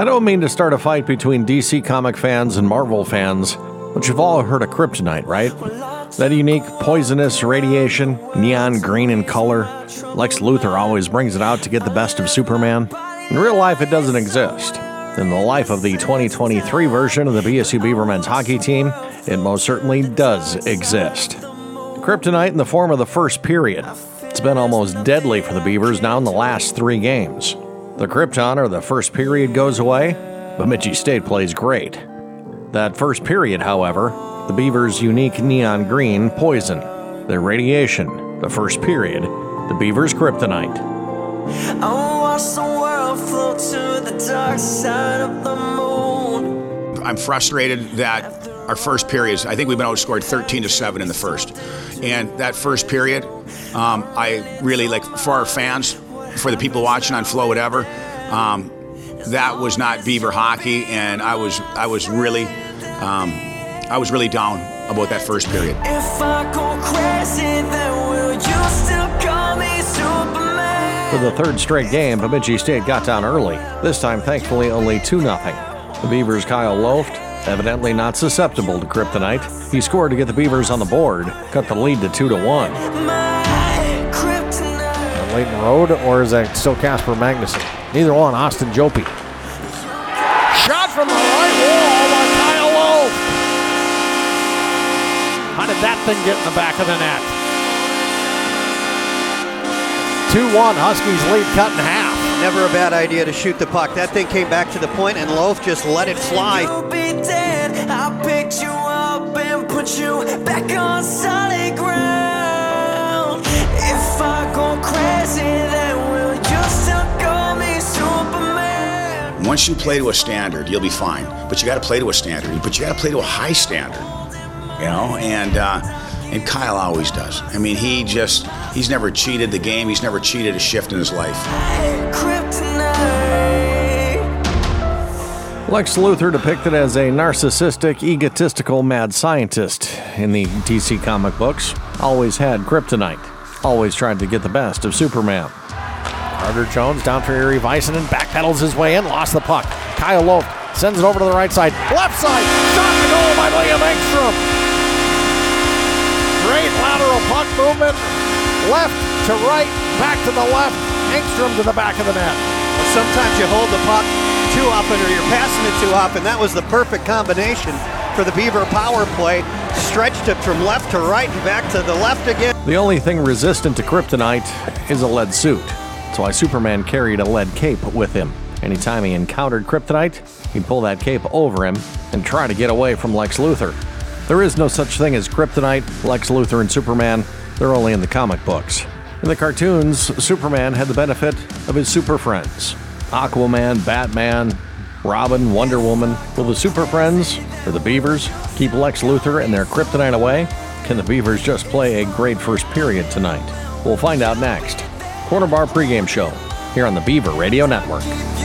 I don't mean to start a fight between DC comic fans and Marvel fans, but you've all heard of kryptonite, right? That unique, poisonous radiation, neon green in color. Lex Luthor always brings it out to get the best of Superman. In real life, it doesn't exist. In the life of the 2023 version of the BSU Beaver men's hockey team, it most certainly does exist. Kryptonite in the form of the first period. It's been almost deadly for the Beavers now in the last 3 games. The Krypton, or the first period, goes away, Bemidji State plays great. That first period, however, the Beavers' unique neon green poison. Their radiation, the first period, the Beavers' kryptonite. I watch the world float to the dark side of the moon. I'm frustrated that our first periods, I think we've been outscored 13-7 in the first. And that first period, I really, like, for our fans, for the people watching on Flow, whatever, that was not Beaver hockey, and I was really down about that first period. If I go crazy, then will you still call me Superman? For the third straight game, Bemidji State got down early. This time, thankfully, only 2-0. The Beavers' Kyle Loft, evidently not susceptible to kryptonite. He scored to get the Beavers on the board, cut the lead to 2-1. Leighton Road, or is that still Casper Magnuson? Neither one. Austin Jopi. Shot from the right wall by Kyle Loaf. How did that thing get in the back of the net? 2-1. Huskies lead cut in half. Never a bad idea to shoot the puck. That thing came back to the point, and Loaf just let it fly. You'll be dead. I'll pick you up and put you back on solid ground. If I go crazy, then will you still call me Superman? Once you play to a standard, you'll be fine. But you got to play to a standard. But you got to play to a high standard, you know. And Kyle always does. I mean, he's never cheated the game. He's never cheated a shift in his life. Lex Luthor depicted as a narcissistic, egotistical mad scientist in the DC comic books. Always had kryptonite. Always tried to get the best of Superman. Carter Jones down for Erie Väisänen, backpedals his way in, lost the puck. Kyle Loaf sends it over to the right side. Left side, shot to goal by Liam Engstrom. Great lateral puck movement. Left to right, back to the left. Engstrom to the back of the net. Well, sometimes you hold the puck too often, or you're passing it too often. That was the perfect combination for the Beaver power play. Stretched it from left to right and back to the left again. The only thing resistant to kryptonite is a lead suit. That's why Superman carried a lead cape with him. Anytime he encountered kryptonite, he'd pull that cape over him and try to get away from Lex Luthor. There is no such thing as kryptonite, Lex Luthor, and Superman. They're only in the comic books. In the cartoons, Superman had the benefit of his super friends. Aquaman, Batman, Robin, Wonder Woman. Will the Super Friends, or the Beavers, keep Lex Luthor and their kryptonite away? Can the Beavers just play a great first period tonight? We'll find out next. Corner Bar pregame show here on the Beaver Radio Network.